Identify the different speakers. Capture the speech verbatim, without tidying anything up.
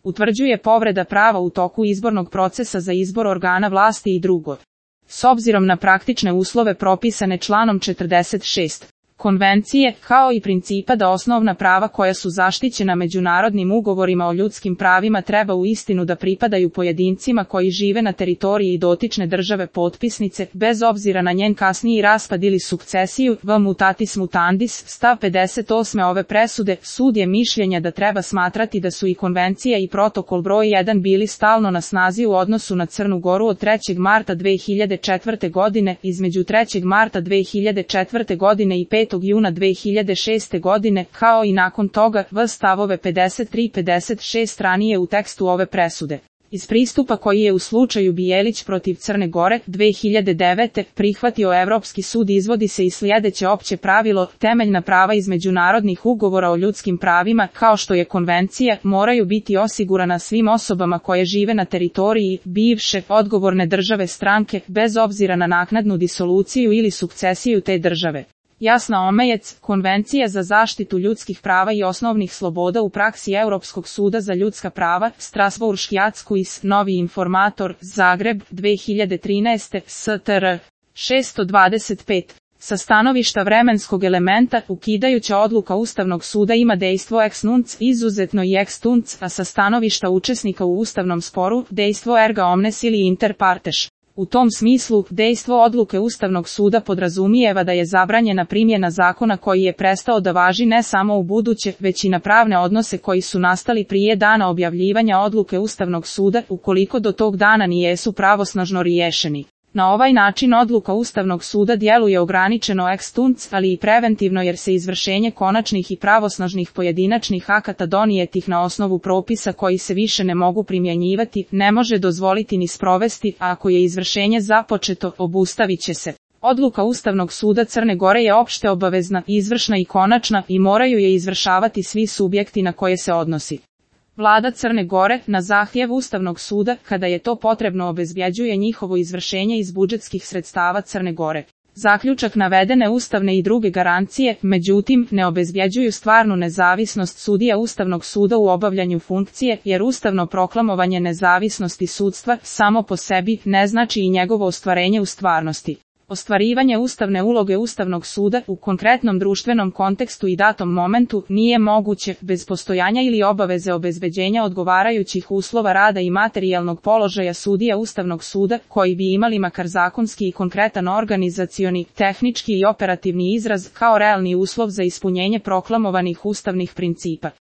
Speaker 1: utvrđuje povreda prava u toku izbornog procesa za izbor organa vlasti i drugo. S obzirom na praktične uslove propisane članom četrdeset šest Konvencije, kao i principa da osnovna prava koja su zaštićena međunarodnim ugovorima o ljudskim pravima treba u istinu da pripadaju pojedincima koji žive na teritoriji dotične države potpisnice, bez obzira na njen kasniji raspad ili sukcesiju, v mutatis mutandis, stav pedeset osam ove presude, sud je mišljenja da treba smatrati da su i konvencija i protokol broj jedan bili stalno na snazi u odnosu na Crnu Goru od trećeg marta dve hiljade četvrte godine, između trećeg marta dve hiljade četvrte godine i petog juna dve hiljade šeste godine, kao i nakon toga, v stavove pedeset tri i pedeset šest ranije u tekstu ove presude. Iz pristupa koji je u slučaju Bijelić protiv Crne Gore dve hiljade devete prihvatio Evropski sud izvodi se i sljedeće opće pravilo: temeljna prava iz međunarodnih ugovora o ljudskim pravima, kao što je konvencija, moraju biti osigurana svim osobama koje žive na teritoriji bivše odgovorne države stranke, bez obzira na naknadnu disoluciju ili sukcesiju te države. Jasna Omejec, Konvencija za zaštitu ljudskih prava i osnovnih sloboda u praksi Europskog suda za ljudska prava, Strasbourški Acquis, Novi informator, Zagreb, dve hiljade trinaeste, S T R šesto dvadeset pet. Sa stanovišta vremenskog elementa, ukidajuća odluka Ustavnog suda ima dejstvo ex nunc, izuzetno i ex tunc, a sa stanovišta učesnika u ustavnom sporu, dejstvo erga omnes ili inter partes. U tom smislu, dejstvo odluke Ustavnog suda podrazumijeva da je zabranjena primjena zakona koji je prestao da važi ne samo u buduće, već i na pravne odnose koji su nastali prije dana objavljivanja odluke Ustavnog suda, ukoliko do tog dana nijesu pravosnažno riješeni. Na ovaj način odluka Ustavnog suda djeluje ograničeno ex tunc, ali i preventivno jer se izvršenje konačnih i pravosnažnih pojedinačnih akata donijetih na osnovu propisa koji se više ne mogu primjenjivati, ne može dozvoliti ni sprovesti, a ako je izvršenje započeto, obustavit će se. Odluka Ustavnog suda Crne Gore je opšte obavezna, izvršna i konačna i moraju je izvršavati svi subjekti na koje se odnosi. Vlada Crne Gore, na zahtjev Ustavnog suda, kada je to potrebno, obezbjeđuje njihovo izvršenje iz budžetskih sredstava Crne Gore. Zaključak navedene ustavne i druge garancije, međutim, ne obezbjeđuju stvarnu nezavisnost sudija Ustavnog suda u obavljanju funkcije, jer ustavno proklamovanje nezavisnosti sudstva samo po sebi ne znači i njegovo ostvarenje u stvarnosti. Ostvarivanje ustavne uloge Ustavnog suda u konkretnom društvenom kontekstu i datom momentu nije moguće bez postojanja ili obaveze obezbeđenja odgovarajućih uslova rada i materijalnog položaja sudija Ustavnog suda, koji bi imali makar zakonski i konkretan organizacioni, tehnički i operativni izraz kao realni uslov za ispunjenje proklamovanih ustavnih principa.